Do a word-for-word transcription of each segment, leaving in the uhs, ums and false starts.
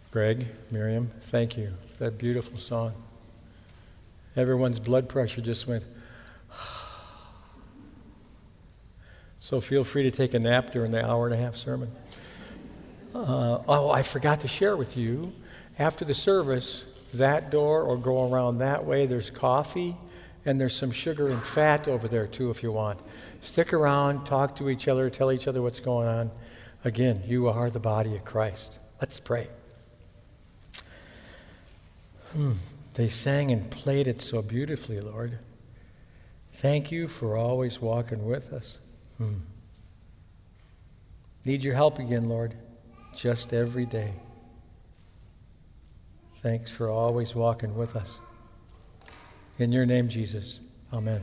Greg, Miriam, thank you. That beautiful song. Everyone's blood pressure just went. So feel free to take a nap during the hour and a half sermon. Uh, oh, I forgot to share with you. After the service, that door or go around that way, there's coffee and there's some sugar and fat over there too if you want. Stick around, talk to each other, tell each other what's going on. Again, you are the body of Christ. Let's pray. Hmm. They sang and played it so beautifully, Lord. Thank you for always walking with us. Hmm. Need your help again, Lord, just every day. Thanks for always walking with us. In your name, Jesus. Amen.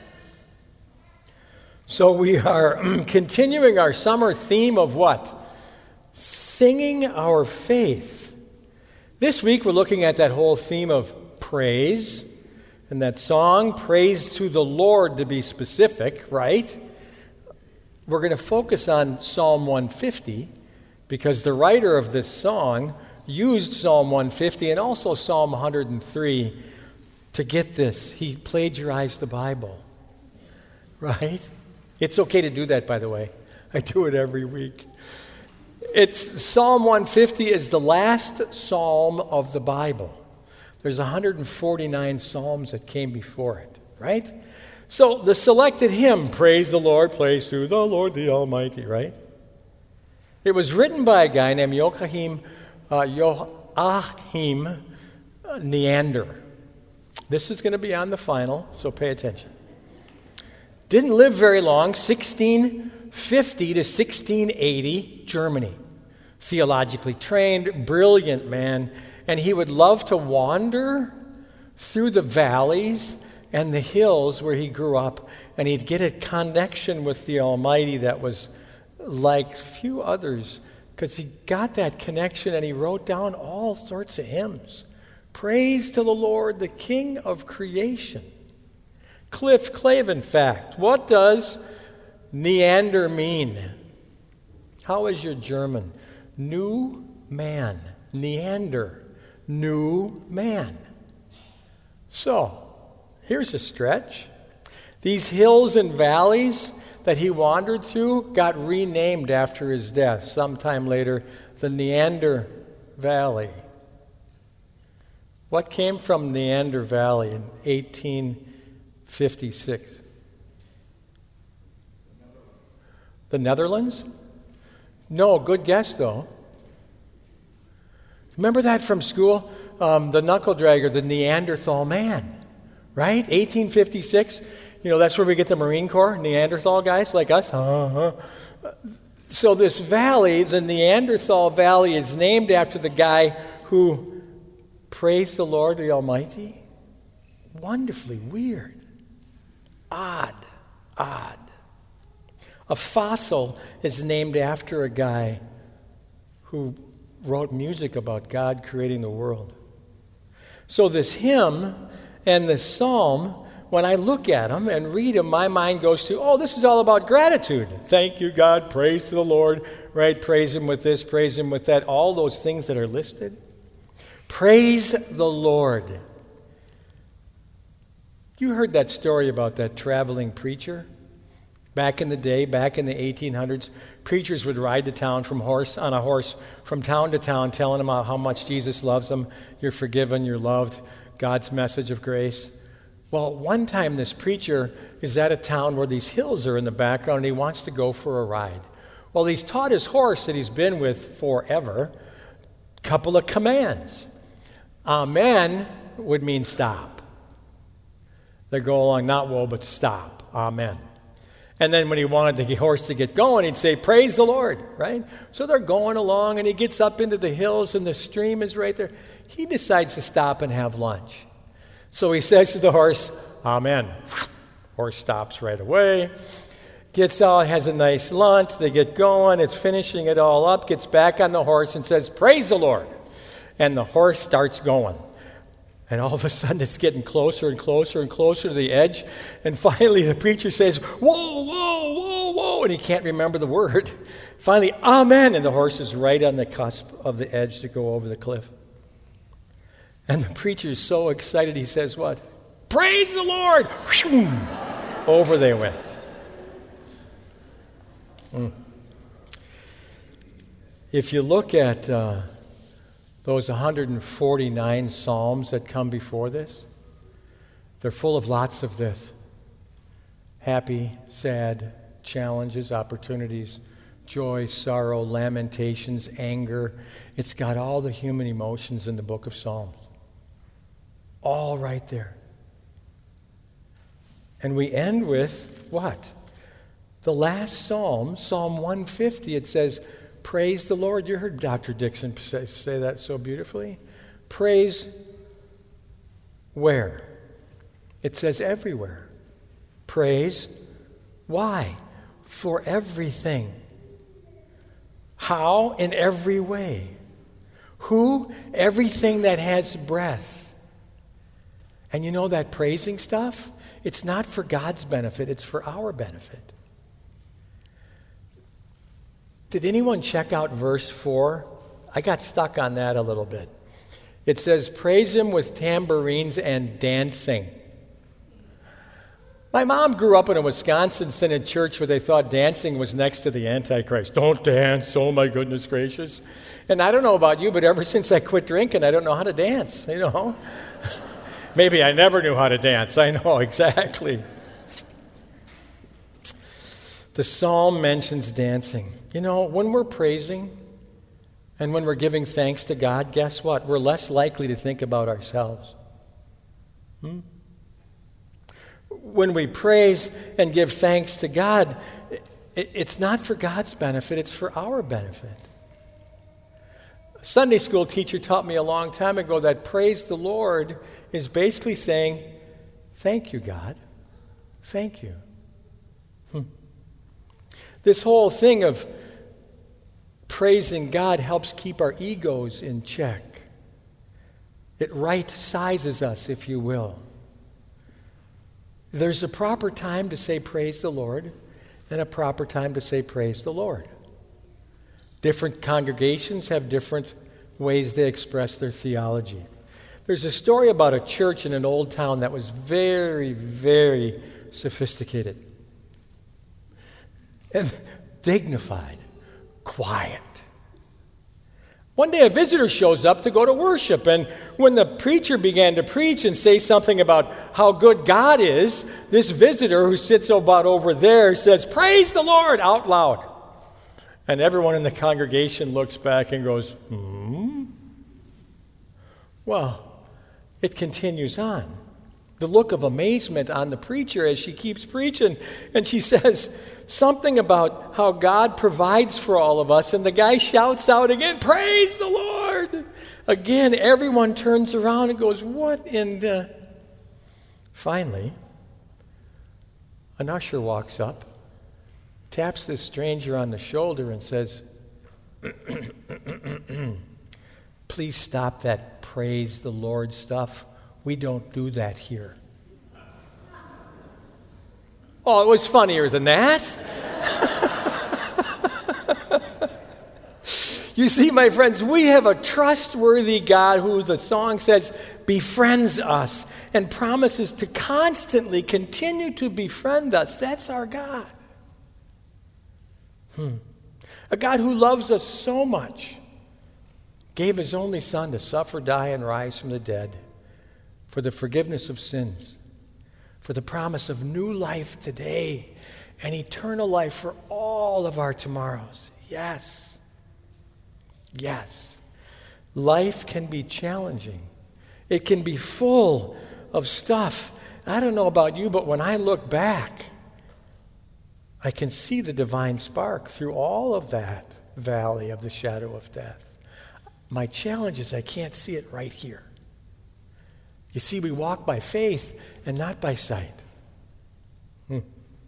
So we are continuing our summer theme of what? Singing our faith. This week we're looking at that whole theme of praise and that song, Praise to the Lord to be specific, right? We're going to focus on Psalm one fifty because the writer of this song used Psalm one fifty and also Psalm one hundred three to get this. He plagiarized the Bible, right? It's okay to do that, by the way. I do it every week. It's Psalm one fifty is the last psalm of the Bible. There's one hundred forty-nine psalms that came before it, right? So the selected hymn, Praise the Lord, praise to the Lord the Almighty, right? It was written by a guy named Joachim, uh, Joachim Neander. This is going to be on the final, so pay attention. Didn't live very long, sixteen fifty to sixteen eighty, Germany. Theologically trained, brilliant man, and he would love to wander through the valleys and the hills where he grew up, and he'd get a connection with the Almighty that was like few others, because he got that connection and he wrote down all sorts of hymns. Praise to the Lord, the King of creation. Cliff Clavin fact. What does Neander mean? How is your German? New man. Neander. New man. So, here's a stretch. These hills and valleys that he wandered through got renamed after his death. Sometime later, the Neander Valley. What came from Neander Valley in eighteen fifty-six? The Netherlands? No, good guess though. Remember that from school? Um, the knuckle dragger, the Neanderthal man, right? eighteen fifty-six. You know, that's where we get the Marine Corps, Neanderthal guys like us. Uh-huh. So this valley, the Neanderthal Valley, is named after the guy who praised the Lord the Almighty. Wonderfully weird. Odd. Odd. A fossil is named after a guy who wrote music about God creating the world. So this hymn and this psalm, when I look at them and read them, my mind goes to, oh, this is all about gratitude. Thank you, God. Praise to the Lord. Right? Praise him with this, praise him with that. All those things that are listed. Praise the Lord. You heard that story about that traveling preacher? Back in the day, back in the eighteen hundreds, preachers would ride to town from horse on a horse from town to town, telling them how much Jesus loves them. You're forgiven, you're loved, God's message of grace. Well, one time this preacher is at a town where these hills are in the background, and he wants to go for a ride. Well, he's taught his horse that he's been with forever a couple of commands. Amen would mean stop. They go along, not whoa, but stop. Amen. And then when he wanted the horse to get going, he'd say, praise the Lord, right? So they're going along, and he gets up into the hills, and the stream is right there. He decides to stop and have lunch. So he says to the horse, amen. Horse stops right away, gets out, has a nice lunch. They get going. It's finishing it all up, gets back on the horse and says, praise the Lord. And the horse starts going. And all of a sudden, it's getting closer and closer and closer to the edge. And finally, the preacher says, whoa, whoa, whoa, whoa, and he can't remember the word. Finally, amen, and the horse is right on the cusp of the edge to go over the cliff. And the preacher is so excited, he says what? Praise the Lord! Over they went. Mm. If you look at uh, those one hundred forty-nine Psalms that come before this, they're full of lots of this. Happy, sad, challenges, opportunities, joy, sorrow, lamentations, anger. It's got all the human emotions in the book of Psalms. All right there. And we end with what? The last Psalm, Psalm one fifty, it says, praise the Lord. You heard Doctor Dixon say, say that so beautifully. Praise where? It says everywhere. Praise why? For everything. How? In every way. Who? Everything that has breath. And you know that praising stuff? It's not for God's benefit, it's for our benefit. Did anyone check out verse four? I got stuck on that a little bit. It says, praise him with tambourines and dancing. My mom grew up in a Wisconsin Synod church where they thought dancing was next to the Antichrist. Don't dance, oh my goodness gracious. And I don't know about you, but ever since I quit drinking, I don't know how to dance, you know. Maybe I never knew how to dance. I know, exactly. The psalm mentions dancing. You know, when we're praising and when we're giving thanks to God, guess what? We're less likely to think about ourselves. Hmm? When we praise and give thanks to God, it's not for God's benefit, it's for our benefit. A Sunday school teacher taught me a long time ago that praise the Lord is basically saying, thank you, God. Thank you. Hmm. This whole thing of praising God helps keep our egos in check. It right sizes us, if you will. There's a proper time to say praise the Lord and a proper time to say praise the Lord. Different congregations have different ways they express their theology. There's a story about a church in an old town that was very, very sophisticated and dignified, quiet. One day a visitor shows up to go to worship, and when the preacher began to preach and say something about how good God is, this visitor who sits about over there says, praise the Lord, out loud. And everyone in the congregation looks back and goes, hmm? Well, it continues on. The look of amazement on the preacher as she keeps preaching. And she says something about how God provides for all of us. And the guy shouts out again, praise the Lord. Again, everyone turns around and goes, what in the... Finally, an usher walks up, taps this stranger on the shoulder and says, please stop that praise the Lord stuff. We don't do that here. Oh, it was funnier than that. You see, my friends, we have a trustworthy God who, the song says, befriends us and promises to constantly continue to befriend us. That's our God. Hmm. A God who loves us so much, gave his only Son to suffer, die, and rise from the dead for the forgiveness of sins, for the promise of new life today and eternal life for all of our tomorrows. Yes. Yes. Life can be challenging. It can be full of stuff. I don't know about you, but when I look back, I can see the divine spark through all of that valley of the shadow of death. My challenge is I can't see it right here. You see, we walk by faith and not by sight. Hmm.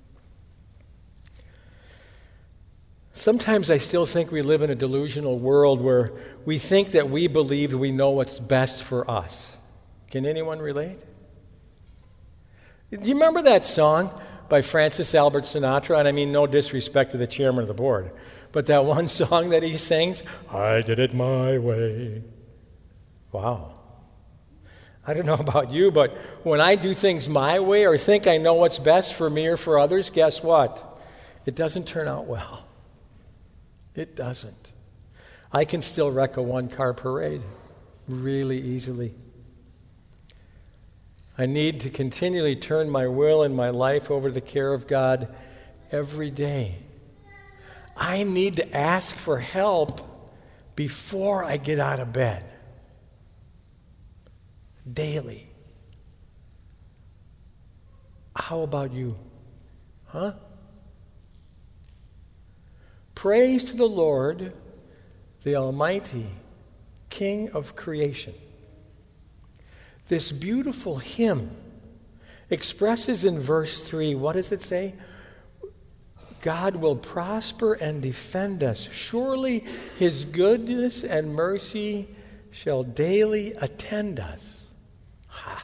Sometimes I still think we live in a delusional world where we think that we believe we know what's best for us. Can anyone relate? Do you remember that song? by Francis Albert Sinatra, and I mean no disrespect to the chairman of the board, but that one song that he sings, I did it my way. Wow. I don't know about you, but when I do things my way or think I know what's best for me or for others, guess what? It doesn't turn out well. It doesn't. I can still wreck a one-car parade really easily. I need to continually turn my will and my life over to the care of God every day. I need to ask for help before I get out of bed. Daily. How about you? Huh? Praise to the Lord, the Almighty, King of creation. This beautiful hymn expresses in verse three, what does it say? God will prosper and defend us. Surely his goodness and mercy shall daily attend us. Ha.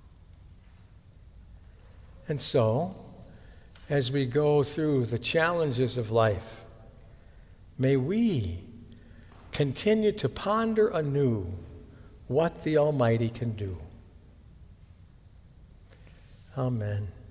And so, as we go through the challenges of life, may we continue to ponder anew what the Almighty can do. Amen.